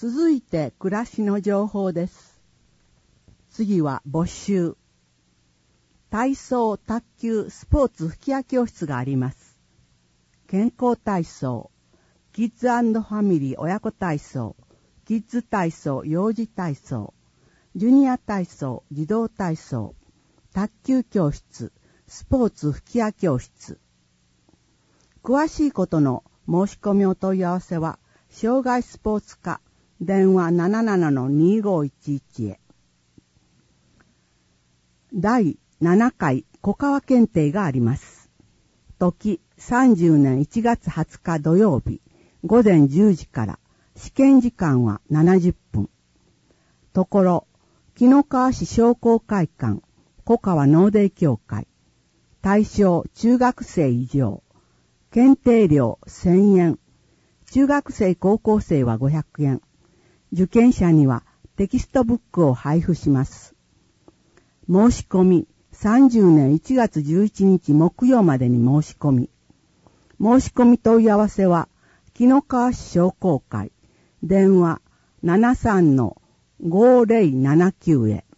続いて暮らしの情報です。次は募集。体操、卓球、スポーツ吹き矢教室があります。健康体操、キッズ&ファミリー親子体操、キッズ体操、幼児体操、ジュニア体操、児童体操、卓球教室、スポーツ吹き矢教室。詳しいことの申し込みお問い合わせは、障害スポーツ課、電話 77-2511 へ。第7回小川検定があります。時30年1月20日土曜日、午前10時から、試験時間は70分。ところ、紀の川市商工会館、小川農デイ協会、対象中学生以上、検定料1000円、中学生高校生は500円、受験者にはテキストブックを配布します。申し込み、30年1月11日木曜までに申し込み。申し込み問い合わせは、紀の川市商工会、電話 73-5079 へ。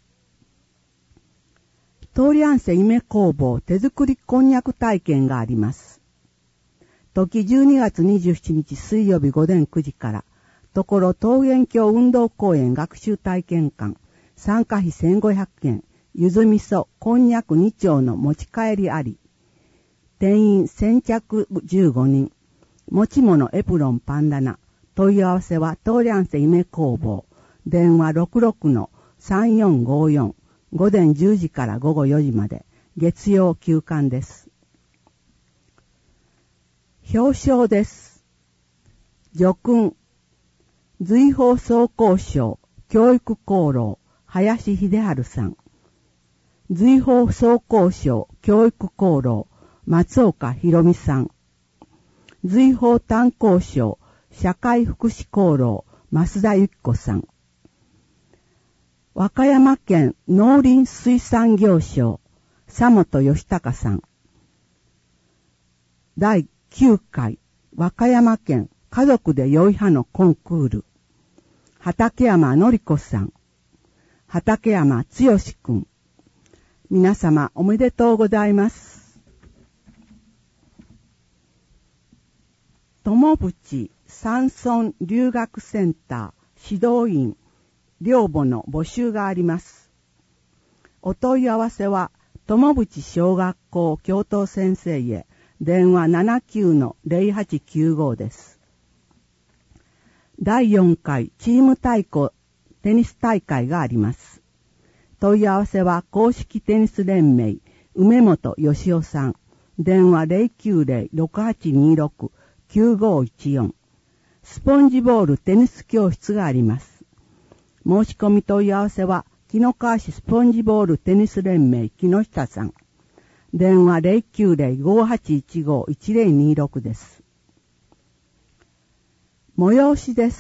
トーリャンセ夢工房手作りこんにゃく体験があります。時12月27日水曜日午前9時から、ところ桃源郷運動公園学習体験館、参加費1500円、ゆず味噌、こんにゃく2丁の持ち帰りあり。定員先着15人。持ち物エプロンパンダナ。問い合わせはトーリャンセ夢工房。電話 66-3454。午前10時から午後4時まで。月曜休館です。表彰です。叙勲。随宝装甲賞教育功労林秀治さん。随宝装甲賞教育功労松岡博美さん。随宝炭鉱賞社会福祉功労増田由紀子さん。和歌山県農林水産業賞佐本義隆さん。第9回和歌山県家族で良い派のコンクール。畠山典子さん。畠山剛くん。皆様おめでとうございます。友淵山村留学センター指導員寮母の募集があります。お問い合わせは友淵小学校教頭先生へ電話 79-0895 です。第4回チーム対抗テニス大会があります。問い合わせは公式テニス連盟梅本義夫さん。電話 090-6826-9514。スポンジボールテニス教室があります。申し込み問い合わせは紀の川市スポンジボールテニス連盟木下さん。電話 090-5815-1026 です。催しです。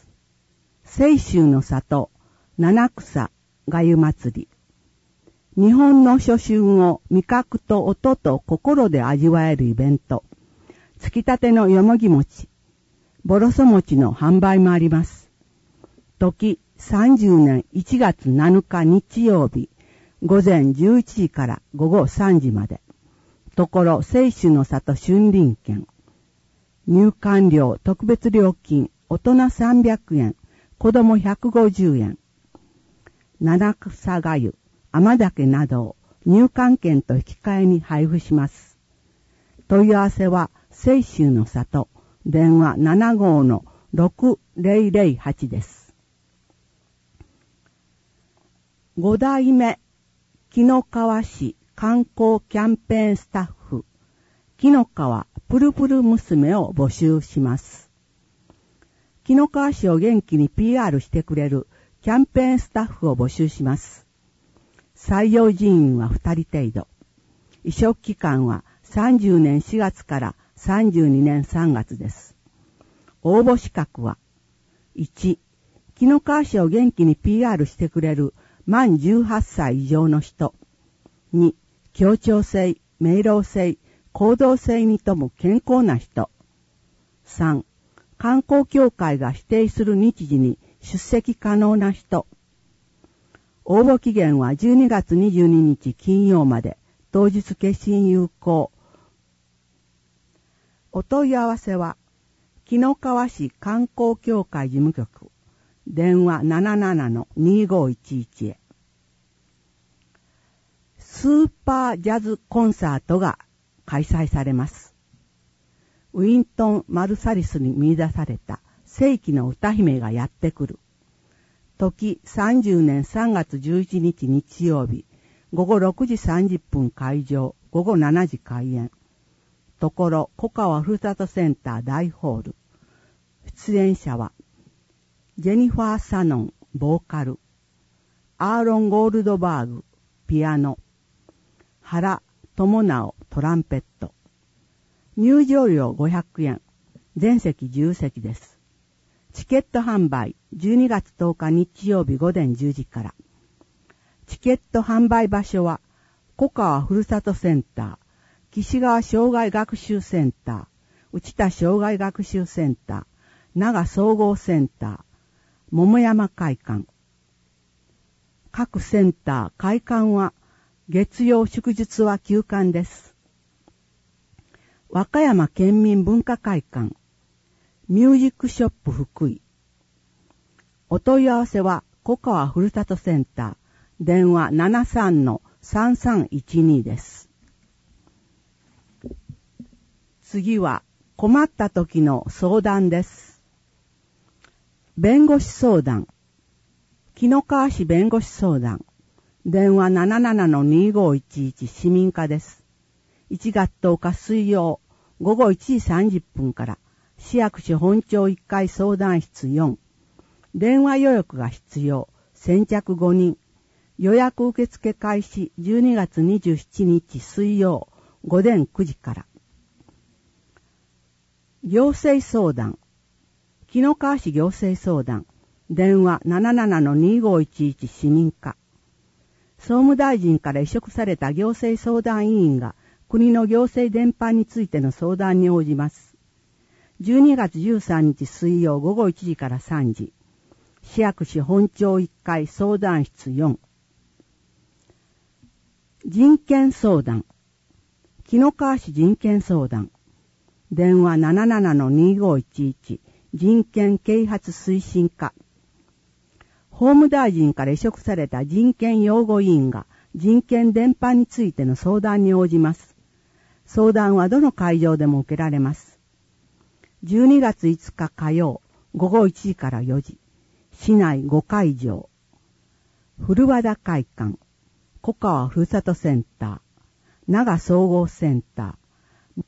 清州の里七草がゆ祭り。日本の初春を味覚と音と心で味わえるイベント。つきたてのよもぎ餅、ボロソ餅の販売もあります。時30年1月7日日曜日、午前11時から午後3時まで。ところ清州の里春林軒。入館料特別料金、大人300円、子供150円。七草がゆ、甘酒などを入館券と引き換えに配布します。問い合わせは清州の里、電話 75-6008 です。5代目、紀の川市観光キャンペーンスタッフ、紀の川プルプル娘を募集します。紀の川市を元気に PR してくれるキャンペーンスタッフを募集します。採用人員は2人程度。委嘱期間は30年4月から32年3月です。応募資格は、1、紀の川市を元気に PR してくれる満18歳以上の人。2、協調性、明朗性、行動性に富む健康な人。3、観光協会が指定する日時に出席可能な人。応募期限は12月22日金曜まで、当日決心有効。お問い合わせは、紀の川市観光協会事務局、電話 77-2511 へ。スーパージャズコンサートが開催されます。ウィントン・マルサリスに見出された世紀の歌姫がやってくる。時30年3月11日日曜日、午後6時30分開場、午後7時開演。ところ、小川ふるさとセンター大ホール。出演者は、ジェニファー・サノン、ボーカル。アーロン・ゴールドバーグ、ピアノ。原智直、トランペット。入場料500円。全席10席です。チケット販売、12月10日日曜日午前10時から。チケット販売場所は、小川ふるさとセンター、岸川障害学習センター、内田障害学習センター、長総合センター、桃山会館。各センター、会館は、月曜祝日は休館です。和歌山県民文化会館、ミュージックショップ福井。お問い合わせは、小川ふるさとセンター、電話 73-3312 です。次は、困った時の相談です。弁護士相談。紀の川市弁護士相談。電話 77-2511 市民課です。1月10日水曜、午後1時30分から、市役所本庁1階相談室4。電話予約が必要。先着5人。予約受付開始12月27日水曜、午前9時から。行政相談。紀の川市行政相談。電話 77-2511 市民課。総務大臣から委嘱された行政相談委員が国の行政伝播についての相談に応じます。12月13日水曜午後1時から3時。市役所本庁1階相談室4。人権相談。紀の川市人権相談。電話 77-2511 人権啓発推進課。法務大臣から委嘱された人権擁護委員が人権伝播についての相談に応じます。相談はどの会場でも受けられます。12月5日火曜午後1時から4時。市内5会場。古和田会館。小川ふるさとセンター。長総合センター。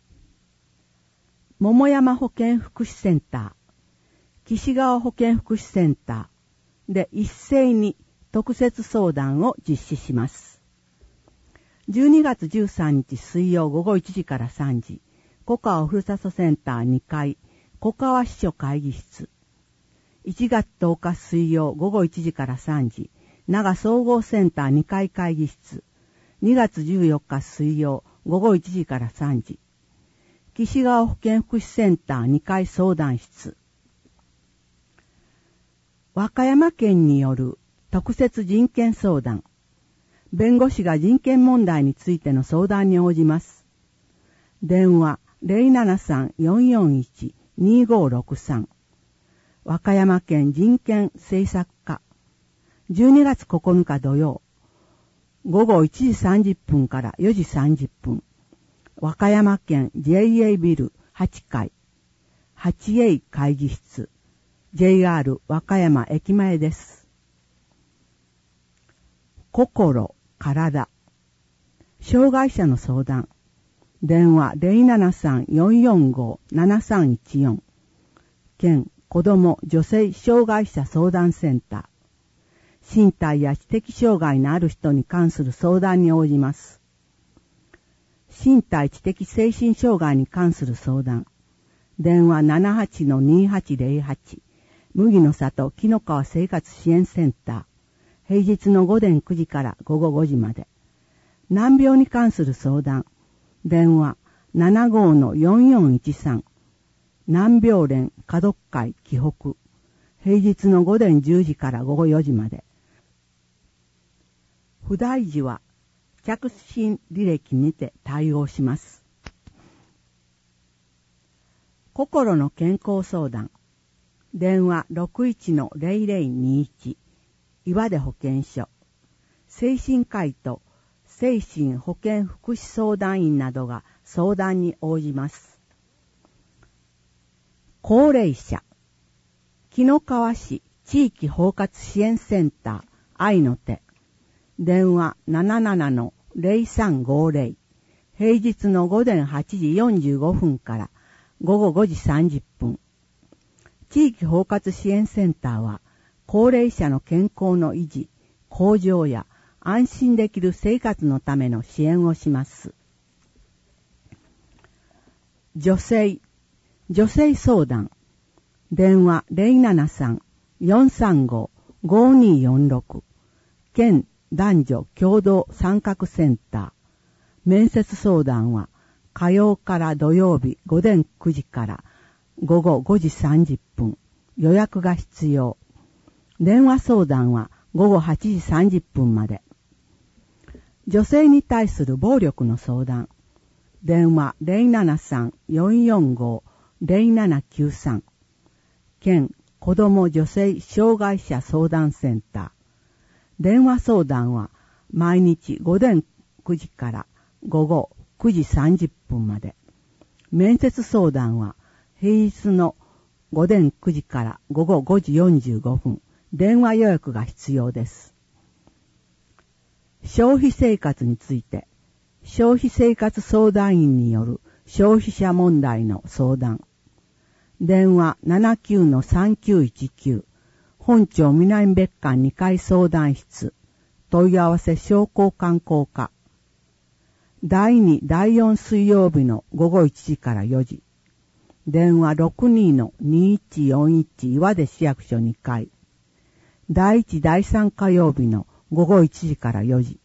桃山保健福祉センター。岸川保健福祉センター。で一斉に特設相談を実施します。12月13日水曜午後1時から3時。小川ふるさとセンター2階。小川支所会議室。1月10日水曜午後1時から3時。長総合センター2階会議室。2月14日水曜午後1時から3時。岸川保健福祉センター2階相談室。和歌山県による特設人権相談。弁護士が人権問題についての相談に応じます。電話 073-441-2563。和歌山県人権政策課。12月9日土曜。午後1時30分から4時30分。和歌山県 JA ビル8階。8A 会議室。JR 和歌山駅前です。心、体。障害者の相談。電話 073-445-7314。県子ども女性障害者相談センター。身体や知的障害のある人に関する相談に応じます。身体知的精神障害に関する相談。電話 78-2808。麦の里木の川生活支援センター。平日の午前9時から午後5時まで。難病に関する相談。電話 75-4413。難病連家族会紀北。 平日の午前10時から午後4時まで。不在時は着信履歴にて対応します。心の健康相談。電話 61-0021 岩出保健所。精神科医と精神保健福祉相談員などが相談に応じます。高齢者。紀の川市地域包括支援センター愛の手。電話 77-0350。平日の午前8時45分から午後5時30分。地域包括支援センターは、高齢者の健康の維持、向上や安心できる生活のための支援をします。女性相談。電話 073-435-5246。県男女共同参画センター。面接相談は、火曜から土曜日午前9時から午後5時30分。予約が必要。電話相談は午後8時30分まで。女性に対する暴力の相談。電話 073-445-0793。県子ども女性障害者相談センター。電話相談は毎日午前9時から午後9時30分まで。面接相談は平日の午前9時から午後5時45分。電話予約が必要です。消費生活について、消費生活相談員による消費者問題の相談。電話 79-3919。本町南別館2階相談室。問い合わせ商工観光課。第2、第4水曜日の午後1時から4時。電話 62-2141 岩出市役所2階。第1、第3火曜日の午後1時から4時。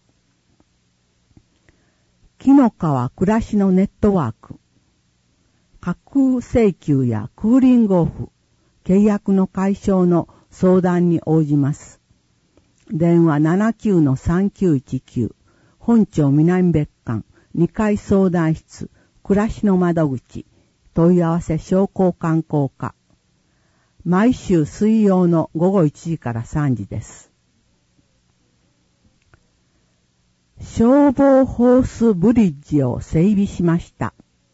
紀の川暮らしのネットワーク。架空請求やクーリングオフ、契約の解消の相談に応じます。電話 79-3919。本町南別館2階相談室暮らしの窓口。問い合わせ商工観光課。毎週水曜の午後1時から3時です。消防ホースブリッジを整備しました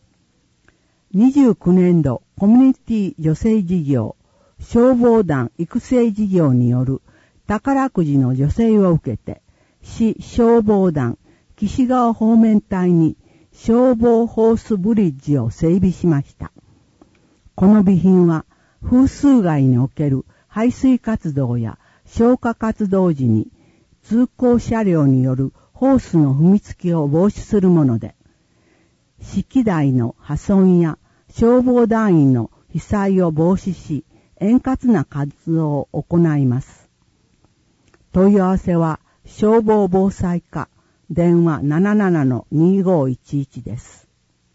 。29年度コミュニティ女性事業消防団育成事業による宝くじの助成を受けて、市消防団岸川方面隊に消防ホースブリッジを整備しました。この備品は風水害における排水活動や消火活動時に通行車両によるホースの踏みつけを防止するもので、式台の破損や消防団員の被災を防止し、円滑な活動を行います。問い合わせは消防防災課電話 77-2511 です。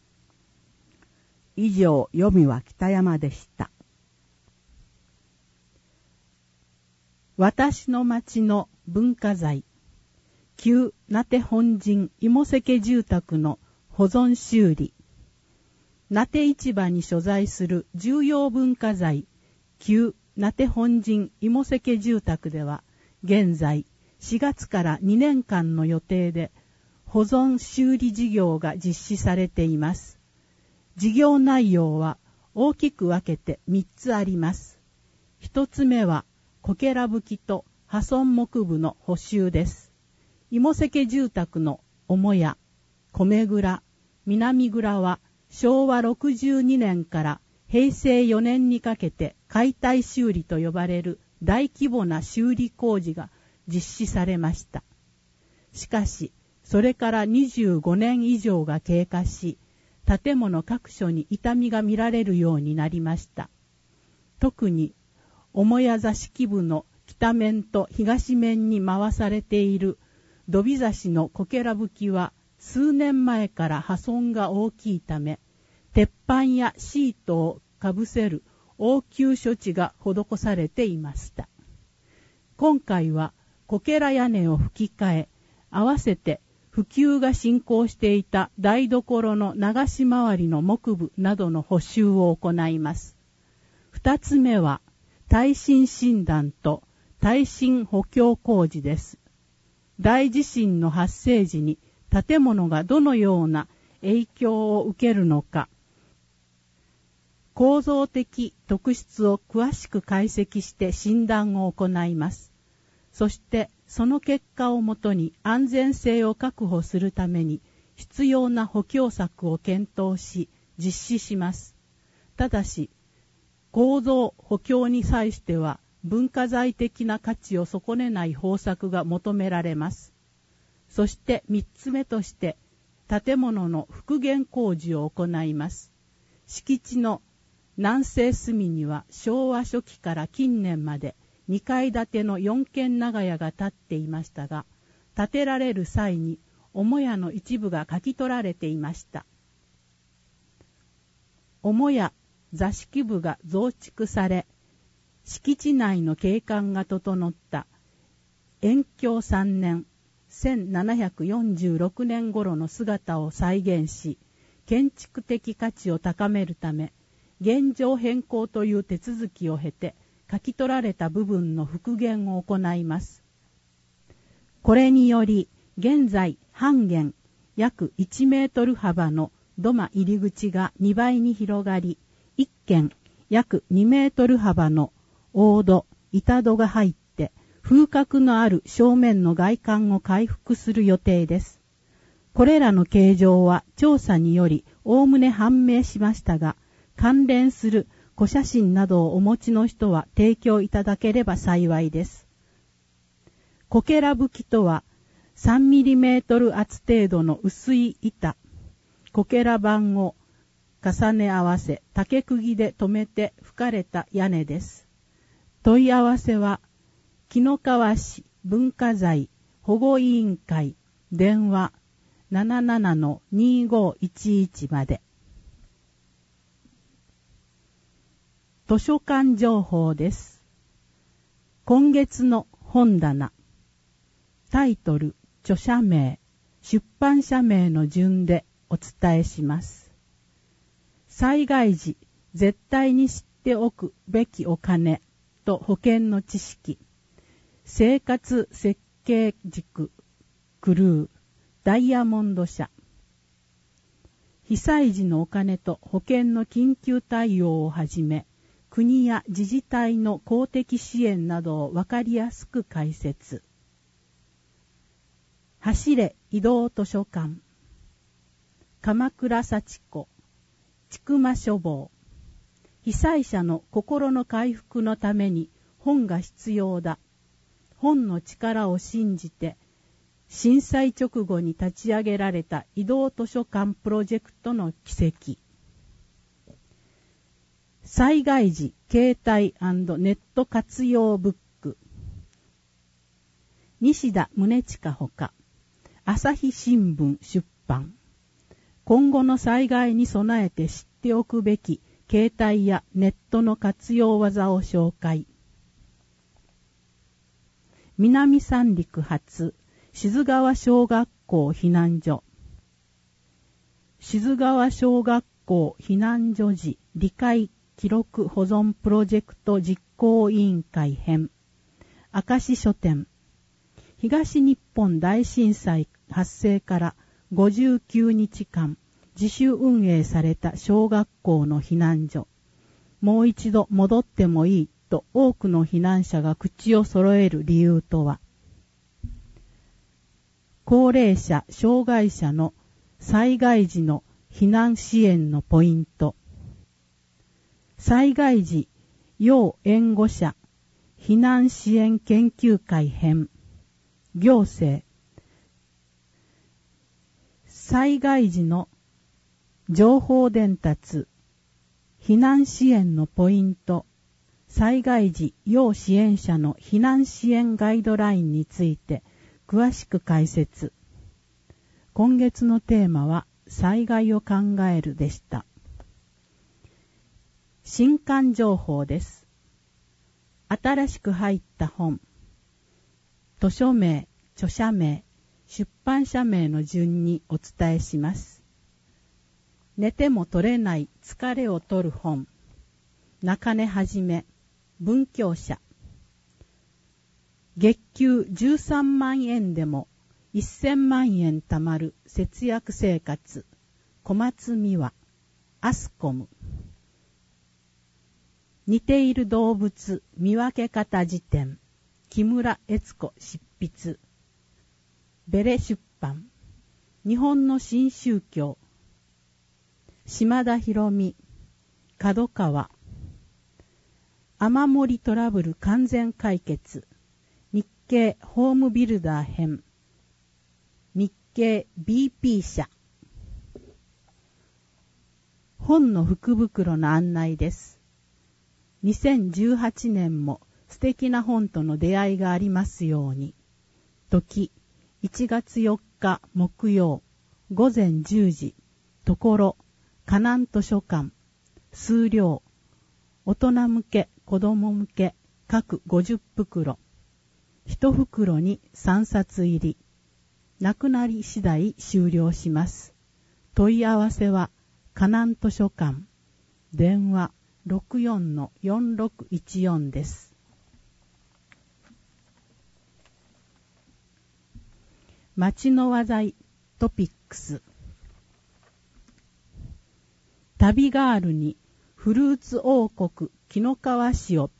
以上、読みは北山でした。 私の町の文化財、旧名手本陣芋関住宅の保存修理。名手市場に所在する重要文化財、旧名手本陣芋関住宅では、現在4月から2年間の予定で保存修理事業が実施されています。事業内容は大きく分けて3つあります。1つ目はこけら葺きと破損木部の補修です。芋関住宅の母屋、米蔵、南蔵は昭和62年から平成4年にかけて解体修理と呼ばれる大規模な修理工事が実施されました。しかし、それから25年以上が経過し、建物各所に傷みが見られるようになりました。特に、母屋座敷部の北面と東面に回されている土火差しのこけら葺きは数年前から破損が大きいため、鉄板やシートをかぶせる応急処置が施されていました。今回はこけら屋根を吹き替え、合わせて普及が進行していた台所の流し回りの木部などの補修を行います。二つ目は耐震診断と耐震補強工事です。大地震の発生時に建物がどのような影響を受けるのか、構造的特質を詳しく解析して診断を行います。そしてその結果をもとに安全性を確保するために必要な補強策を検討し実施します。ただし、構造補強に際しては文化財的な価値を損ねない方策が求められます。そして3つ目として建物の復元工事を行います。敷地の南西隅には昭和初期から近年まで2階建ての4軒長屋が建っていましたが、建てられる際に母屋の一部がかき取られていました。母屋座敷部が増築され、敷地内の景観が整った延享3年1746年頃の姿を再現し、建築的価値を高めるため現状変更という手続きを経て書き取られた部分の復元を行います。これにより現在半間約1メートル幅の土間入り口が2倍に広がり、1間約2メートル幅の大戸、板戸が入って風格のある正面の外観を回復する予定です。これらの形状は調査によりおおむね判明しましたが、関連する小写真などをお持ちの人は提供いただければ幸いです。こけら葺きとは 3mm 厚程度の薄い板、こけら板を重ね合わせ竹釘で留めて吹かれた屋根です。問い合わせは紀の川市文化財保護委員会電話 77-2511 まで。図書館情報です。今月の本棚、タイトル、著者名、出版社名の順でお伝えします。災害時、絶対に知っておくべきお金と保険の知識、生活設計軸、クルー、ダイヤモンド社。被災時のお金と保険の緊急対応をはじめ、国や自治体の公的支援などを分かりやすく解説。走れ移動図書館。鎌倉幸子。千曲書房。被災者の心の回復のために本が必要だ。本の力を信じて、震災直後に立ち上げられた移動図書館プロジェクトの奇跡。災害時携帯&ネット活用ブック。西田宗近ほか、朝日新聞出版。今後の災害に備えて知っておくべき携帯やネットの活用技を紹介。南三陸発静川小学校避難所。静川小学校避難所時理解記録保存プロジェクト実行委員会編。明石書店。東日本大震災発生から59日間自主運営された小学校の避難所。もう一度戻ってもいいと多くの避難者が口を揃える理由とは、高齢者・障害者の災害時の避難支援のポイント。災害時要援護者避難支援研究会編。行政。災害時の情報伝達避難支援のポイント。災害時要支援者の避難支援ガイドラインについて詳しく解説。今月のテーマは災害を考えるでした。 新刊情報です。新しく入った本、図書名、著者名、出版社名の順にお伝えします。寝ても取れない疲れを取る本、中根はじめ、文教社。月給13万円でも1000万円貯まる節約生活、小松美和、アスコム。似ている動物見分け方辞典、木村悦子執筆。ベレ出版。日本の新宗教、島田博美、角川。雨漏りトラブル完全解決、日経ホームビルダー編、日経 BP 社。本の福袋の案内です。2018年も素敵な本との出会いがありますように。時、1月4日木曜、午前10時、ところ、河南図書館、数量、大人向け、子供向け、各50袋。1袋に3冊入り。なくなり次第終了します。問い合わせは、河南図書館、電話 64-4614 です。町の話題トピックス。旅ガールにフルーツ王国紀の川市を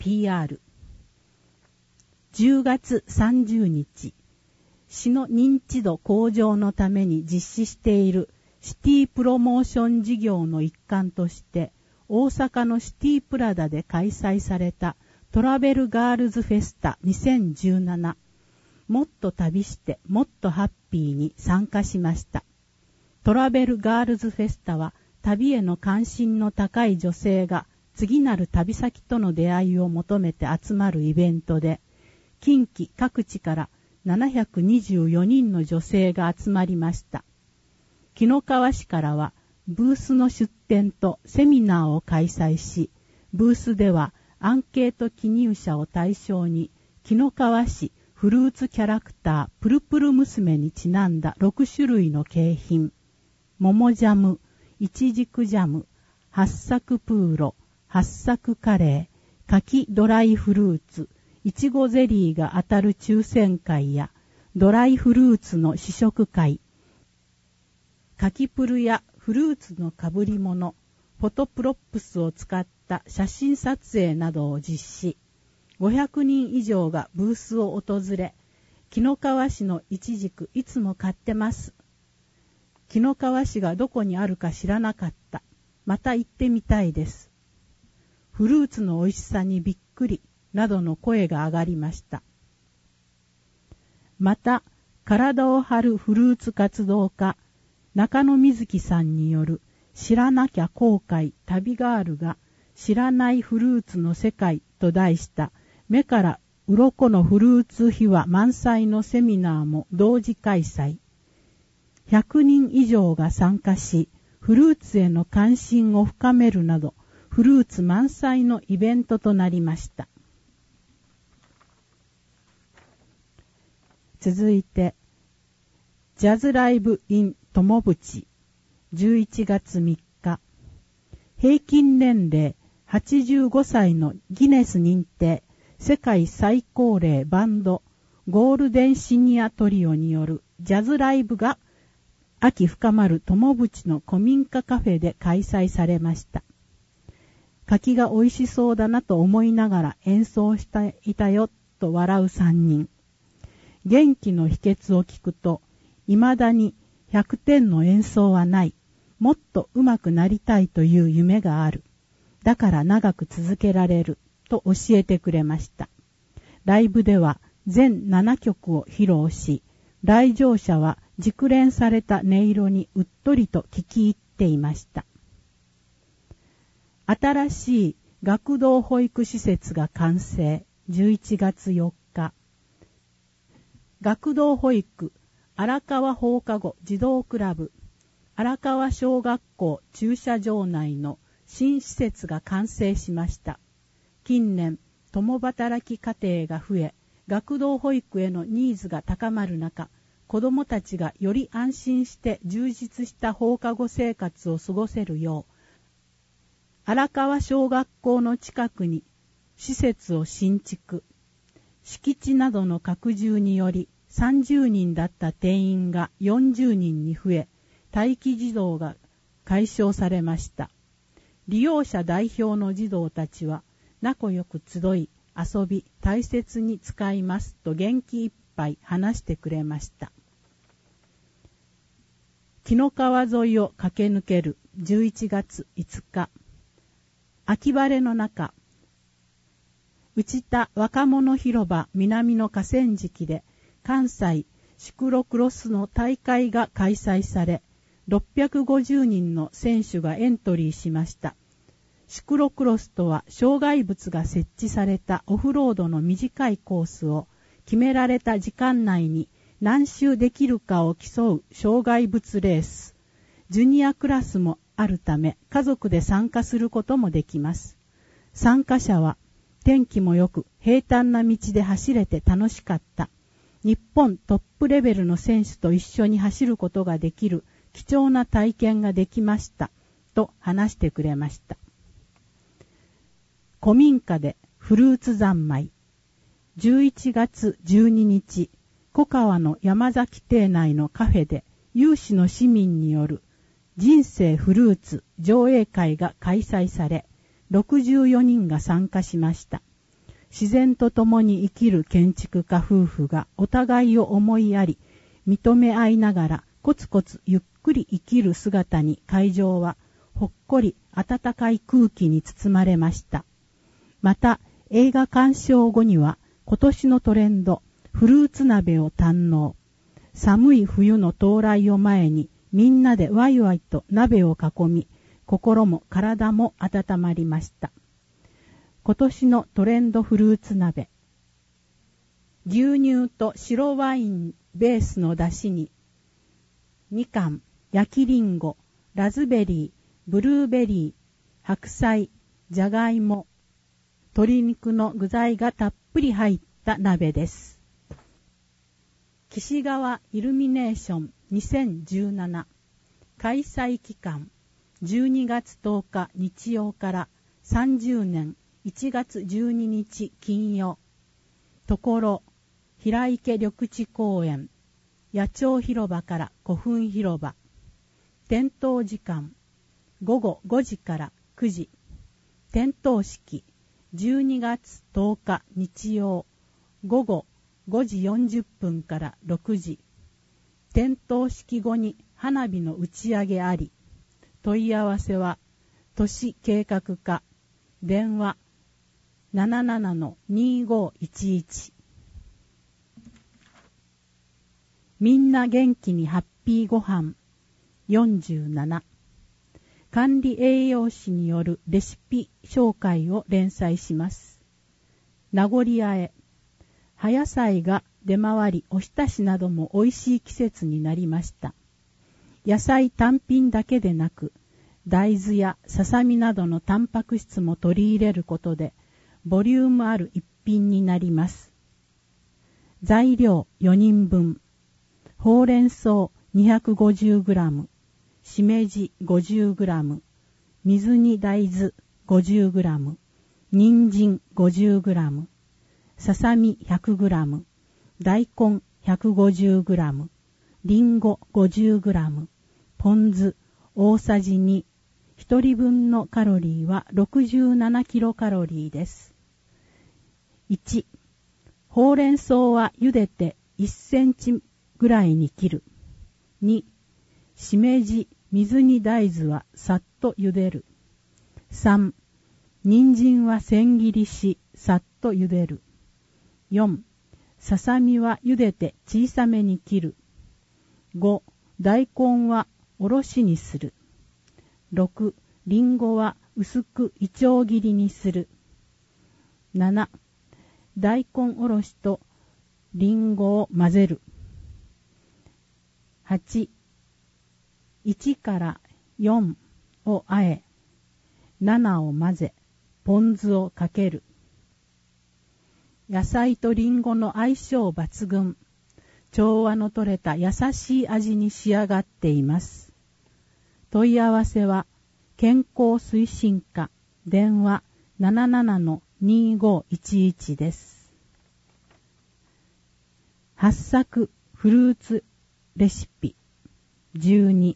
PR。10月30日、市の認知度向上のために実施しているシティプロモーション事業の一環として、大阪のシティプラダで開催されたトラベルガールズフェスタ2017、もっと旅してもっとハッピーに参加しました。トラベルガールズフェスタは、旅への関心の高い女性が次なる旅先との出会いを求めて集まるイベントで、近畿各地から724人の女性が集まりました。紀の川市からはブースの出展とセミナーを開催し、ブースではアンケート記入者を対象に紀の川市フルーツキャラクタープルプル娘にちなんだ6種類の景品、桃ジャム、イチジクジャム、八朔プーロ、八朔カレー、柿ドライフルーツ、いちごゼリーが当たる抽選会や、ドライフルーツの試食会、柿プルやフルーツのかぶり物、フォトプロップスを使った写真撮影などを実施。500人以上がブースを訪れ、紀の川市のイチジクいつも買ってます。紀の川市がどこにあるか知らなかった。また行ってみたいです。フルーツの美味しさにびっくりなどの声が上がりました。また、体を張るフルーツ活動家、中野瑞希さんによる知らなきゃ後悔旅ガールが知らないフルーツの世界と題した目から鱗のフルーツ秘話満載のセミナーも同時開催。100人以上が参加し、フルーツへの関心を深めるなど、フルーツ満載のイベントとなりました。続いて、ジャズライブ in 友淵、11月3日。平均年齢85歳のギネス認定、世界最高齢バンド、ゴールデンシニアトリオによるジャズライブが、秋深まる友淵の古民家カフェで開催されました。柿が美味しそうだなと思いながら演奏していたよと笑う3人。元気の秘訣を聞くと、未だに100点の演奏はない。もっと上手くなりたいという夢がある。だから長く続けられると教えてくれました。ライブでは全7曲を披露し、来場者は熟練された音色にうっとりと聞き入っていました。新しい学童保育施設が完成。11月4日。学童保育荒川放課後児童クラブ荒川小学校駐車場内の新施設が完成しました。近年、共働き家庭が増え、学童保育へのニーズが高まる中、子どもたちがより安心して充実した放課後生活を過ごせるよう、荒川小学校の近くに施設を新築、敷地などの拡充により30人だった定員が40人に増え、待機児童が解消されました。利用者代表の児童たちは仲良く集い、遊び、大切に使いますと元気いっぱい話してくれました。紀の川沿いを駆け抜ける11月5日。秋晴れの中、内田若者広場南の河川敷で関西シクロクロスの大会が開催され、650人の選手がエントリーしました。シクロクロスとは障害物が設置されたオフロードの短いコースを決められた時間内に何周できるかを競う障害物レース。ジュニアクラスもあるため家族で参加することもできます。参加者は天気も良く平坦な道で走れて楽しかった。日本トップレベルの選手と一緒に走ることができる貴重な体験ができましたと話してくれました。古民家でフルーツ三昧。11月12日、小川の山崎邸内のカフェで有志の市民による人生フルーツ上映会が開催され、64人が参加しました。自然と共に生きる建築家夫婦がお互いを思いやり、認め合いながらコツコツゆっくり生きる姿に会場はほっこり温かい空気に包まれました。また映画鑑賞後には今年のトレンドフルーツ鍋を堪能。寒い冬の到来を前にみんなでワイワイと鍋を囲み、心も体も温まりました。今年のトレンドフルーツ鍋。牛乳と白ワインベースの出汁に、みかん、焼きりんご、ラズベリー、ブルーベリー、白菜、じゃがいも、鶏肉の具材がたっぷり入った鍋です。岸川イルミネーション2017開催期間12月10日日曜から30年1月12日金曜。ところ平池緑地公園野鳥広場から古墳広場。点灯時間午後5時から9時。点灯式12月10日日曜午後5時40分から6時。点灯式後に花火の打ち上げあり。問い合わせは都市計画課電話 77-2511。みんな元気にハッピーごはん47。管理栄養士によるレシピ紹介を連載します。名残あえ。葉野菜が出回り、おひたしなども美味しい季節になりました。野菜単品だけでなく、大豆やささみなどのタンパク質も取り入れることで、ボリュームある一品になります。材料4人分。ほうれん草 250g、しめじ 50g、水煮大豆 50g、人参 50g、ささみ 100g、大根 150g、りんご 50g、ポン酢大さじ2、1人分のカロリーは67キロカロリーです。1、ほうれん草は茹でて1センチぐらいに切る。2、しめじ、水煮大豆はさっと茹でる。3、人参は千切りし、さっと茹でる。4、ささみは茹でて小さめに切る。5、大根はおろしにする。6、りんごは薄くいちょう切りにする。7、大根おろしとりんごを混ぜる。8、1から4をあえ、 7を混ぜ、ポン酢をかける。野菜とリンゴの相性抜群、調和の取れた優しい味に仕上がっています。問い合わせは、健康推進課、電話 77-2511 です。八作フルーツレシピ12。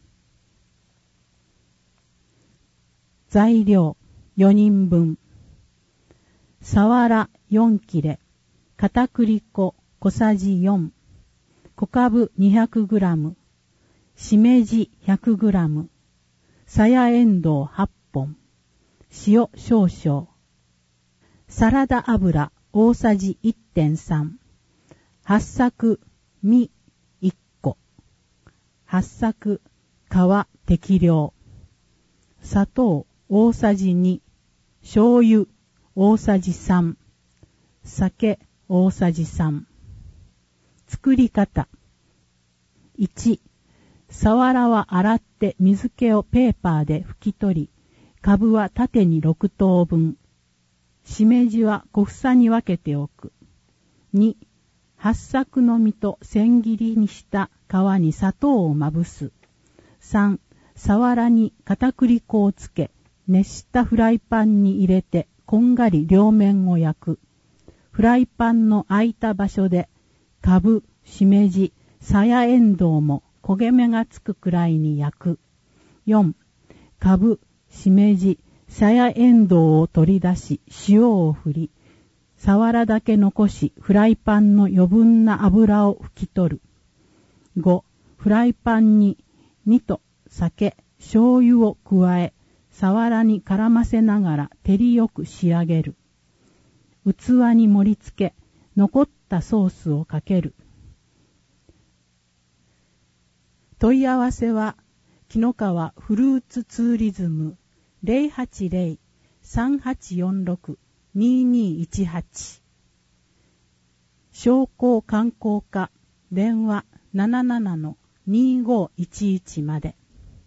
材料4人分。さわら4切れ、片栗粉小さじ4、小かぶ 200g、しめじ 100g、さやえんどう8本、塩少々、サラダ油大さじ 1.3、八作実1個、八作皮適量、砂糖大さじ2、醤油大さじ3、酒大さじ3。作り方。1、さわらは洗って水気をペーパーで拭き取り、かぶは縦に6等分、しめじは小房に分けておく。2、八作の実と千切りにした皮に砂糖をまぶす。3、さわらに片栗粉をつけ、熱したフライパンに入れてこんがり両面を焼く。フライパンの空いた場所で、かぶ、しめじ、さやえんどうも焦げ目がつくくらいに焼く。4、かぶ、しめじ、さやえんどうを取り出し、塩を振り、さわらだけ残し、フライパンの余分な油を拭き取る。5、フライパンに2と酒、醤油を加え、さわらに絡ませながら照りよく仕上げる。器に盛り付け、残ったソースをかける。問い合わせは、紀の川フルーツツーリズム 080-3846-2218 商工観光課電話 77-2511 まで。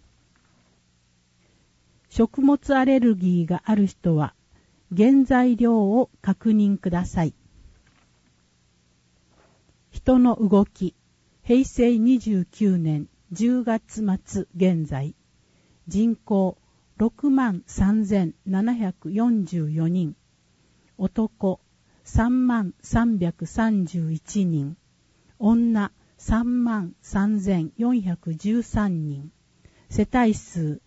食物アレルギーがある人は原材料を確認ください。人の動き、平成29年10月末現在、人口63,744人、男33,331人、女33,413人、世帯数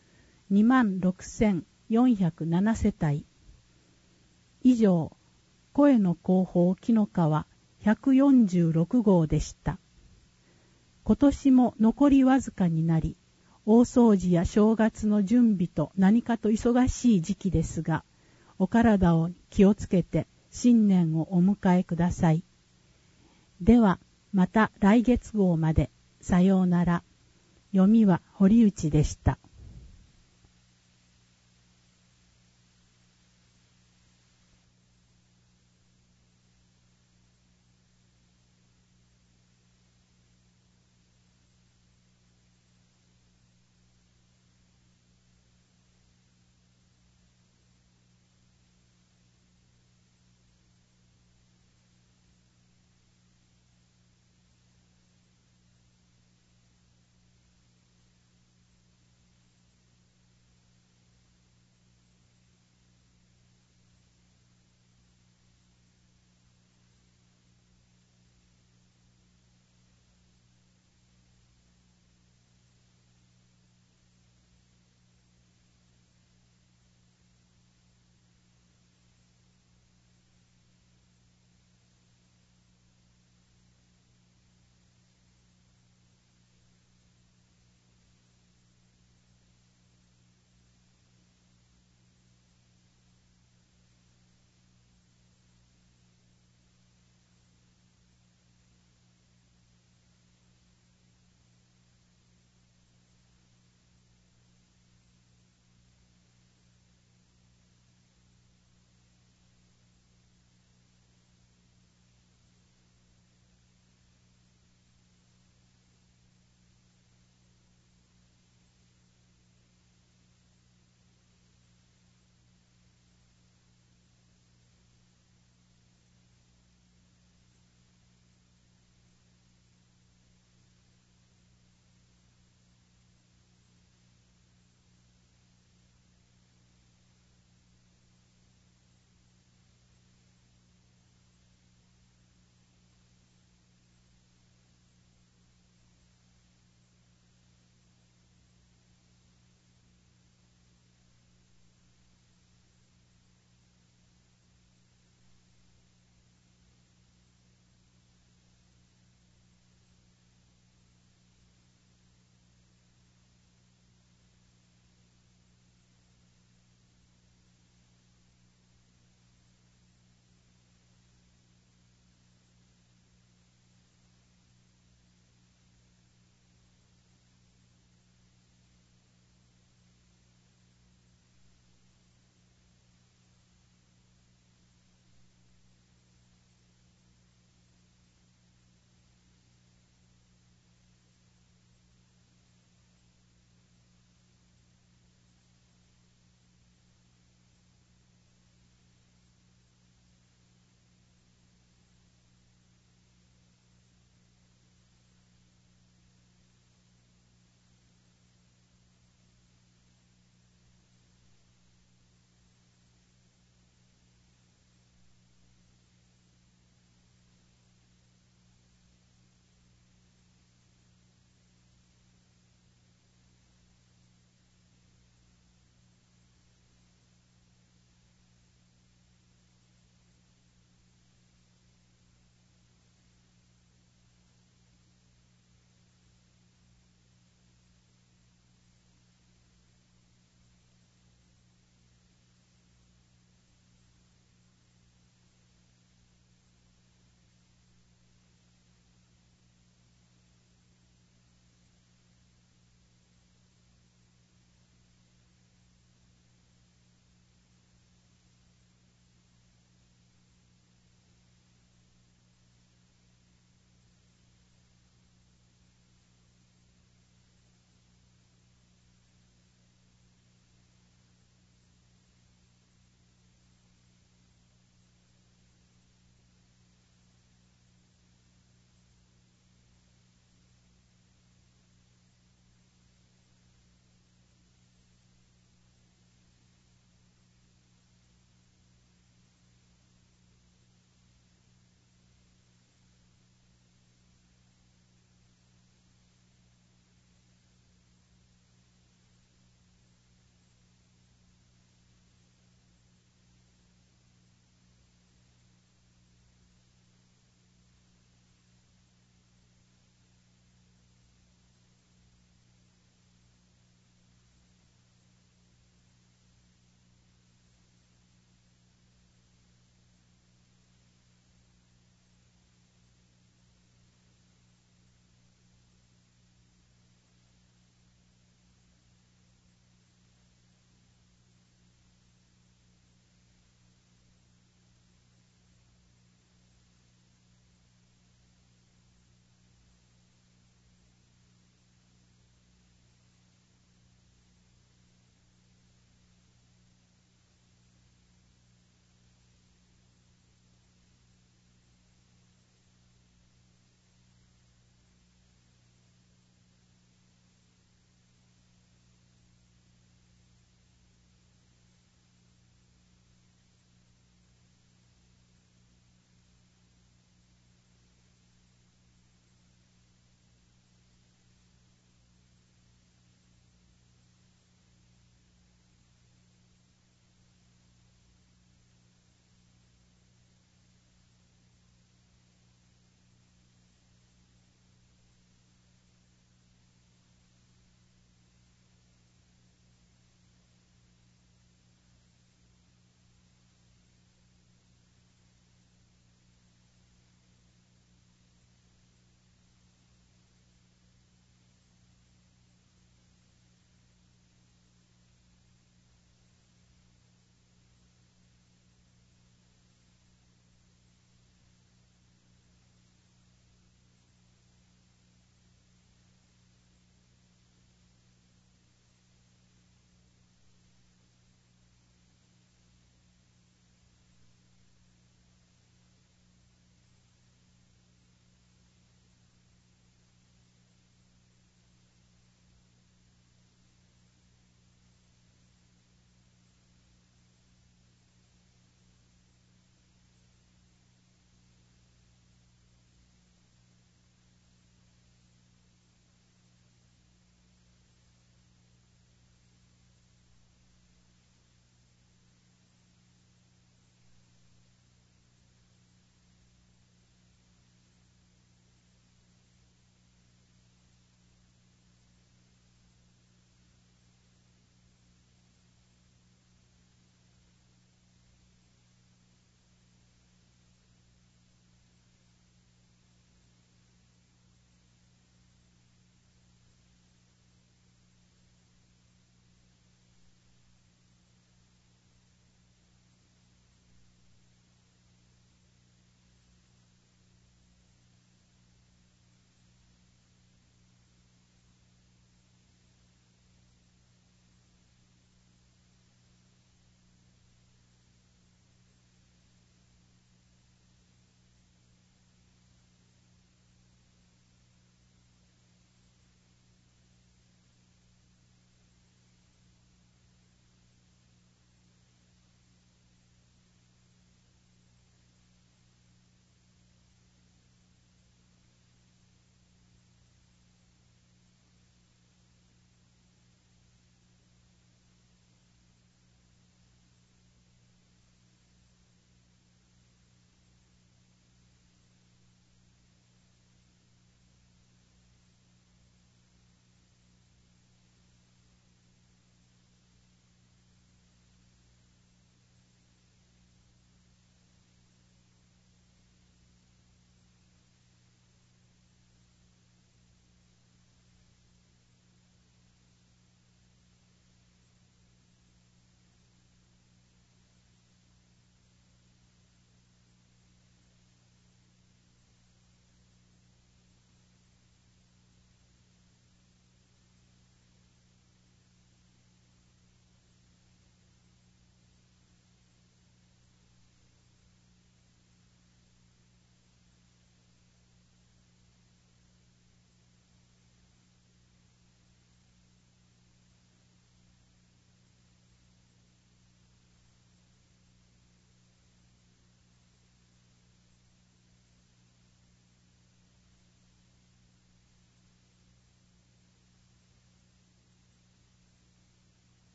26,407世帯。以上、声の広報紀の川146号でした。今年も残りわずかになり、大掃除や正月の準備と何かと忙しい時期ですが、お体を気をつけて新年をお迎えください。では、また来月号まで。さようなら。読みは堀内でした。